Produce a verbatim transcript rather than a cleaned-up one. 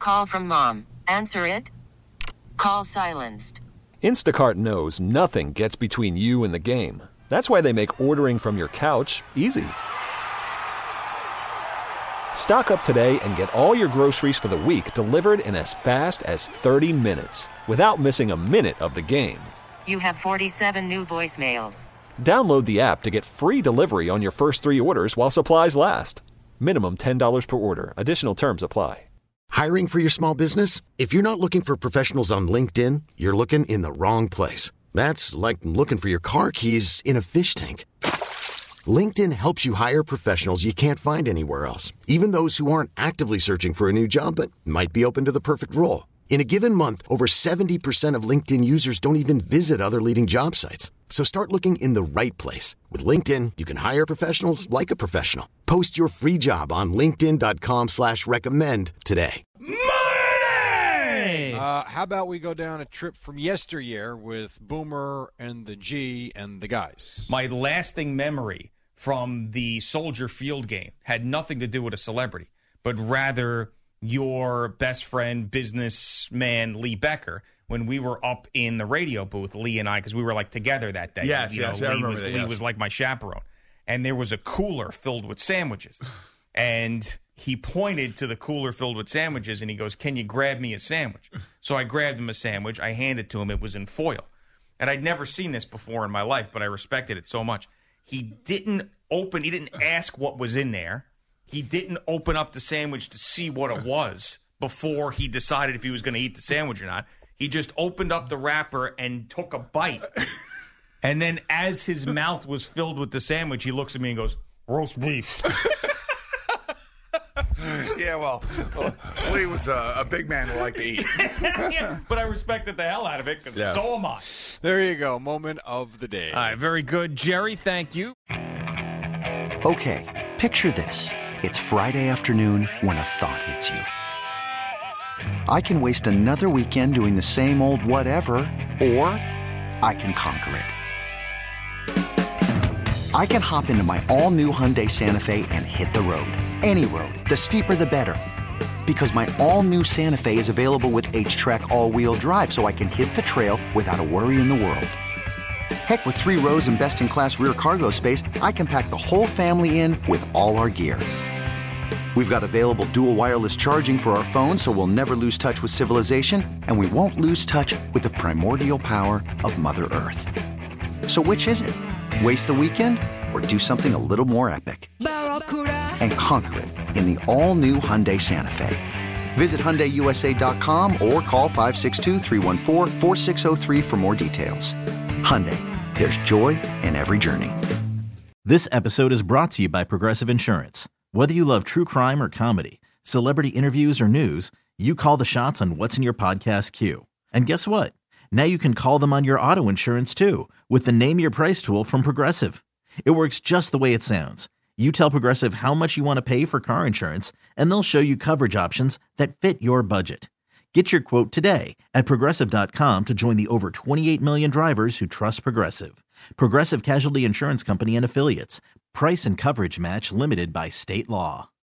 call from mom. Answer it. Call silenced. Instacart knows nothing gets between you and the game. That's why they make ordering from your couch easy. Stock up today and get all your groceries for the week delivered in as fast as thirty minutes without missing a minute of the game. You have forty-seven new voicemails. Download the app to get free delivery on your first three orders while supplies last. Minimum ten dollars per order. Additional terms apply. Hiring for your small business? If you're not looking for professionals on LinkedIn, you're looking in the wrong place. That's like looking for your car keys in a fish tank. LinkedIn helps you hire professionals you can't find anywhere else, even those who aren't actively searching for a new job but might be open to the perfect role. In a given month, over seventy percent of LinkedIn users don't even visit other leading job sites. So start looking in the right place. With LinkedIn, you can hire professionals like a professional. Post your free job on linkedin.com slash recommend today. Money! Uh, how about we go down a trip from yesteryear with Boomer and the G and the guys? My lasting memory from the Soldier Field game had nothing to do with a celebrity, but rather your best friend, businessman Lee Becker, when we were up in the radio booth, Lee and I, because we were like together that day. Yes, you yes, know, I Lee remember was that, Lee yes. was like my chaperone, and there was a cooler filled with sandwiches, and he pointed to the cooler filled with sandwiches, and he goes, "Can you grab me a sandwich?" So I grabbed him a sandwich. I handed it to him. It was in foil, and I'd never seen this before in my life, but I respected it so much. He didn't open. He didn't ask what was in there. He didn't open up the sandwich to see what it was before he decided if he was going to eat the sandwich or not. He just opened up the wrapper and took a bite. And then as his mouth was filled with the sandwich, he looks at me and goes, "Roast beef." Yeah, well, well, Lee was a, a big man who liked to eat. Yeah, but I respected the hell out of it, because Yeah. so am I. There you go. Moment of the day. All right, very good. Jerry, thank you. Okay, picture this. It's Friday afternoon when a thought hits you. I can waste another weekend doing the same old whatever, or I can conquer it. I can hop into my all-new Hyundai Santa Fe and hit the road. Any road. The steeper, the better. Because my all-new Santa Fe is available with H-Track all-wheel drive, so I can hit the trail without a worry in the world. Heck, with three rows and best-in-class rear cargo space, I can pack the whole family in with all our gear. We've got available dual wireless charging for our phones, so we'll never lose touch with civilization, and we won't lose touch with the primordial power of Mother Earth. So which is it? Waste the weekend or do something a little more epic? And conquer it in the all-new Hyundai Santa Fe. Visit Hyundai U S A dot com or call five six two, three one four, four six zero three for more details. Hyundai, there's joy in every journey. This episode is brought to you by Progressive Insurance. Whether you love true crime or comedy, celebrity interviews or news, you call the shots on what's in your podcast queue. And guess what? Now you can call them on your auto insurance too with the Name Your Price tool from Progressive. It works just the way it sounds. You tell Progressive how much you want to pay for car insurance, and they'll show you coverage options that fit your budget. Get your quote today at Progressive dot com to join the over twenty-eight million drivers who trust Progressive. Progressive Casualty Insurance Company and Affiliates. Price and coverage match limited by state law.